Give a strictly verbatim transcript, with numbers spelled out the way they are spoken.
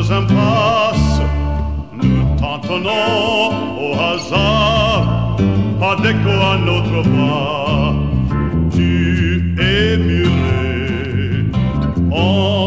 nos impasses, nous tentonnons au hasard, pas d'écho à notre voix. Tu es muré en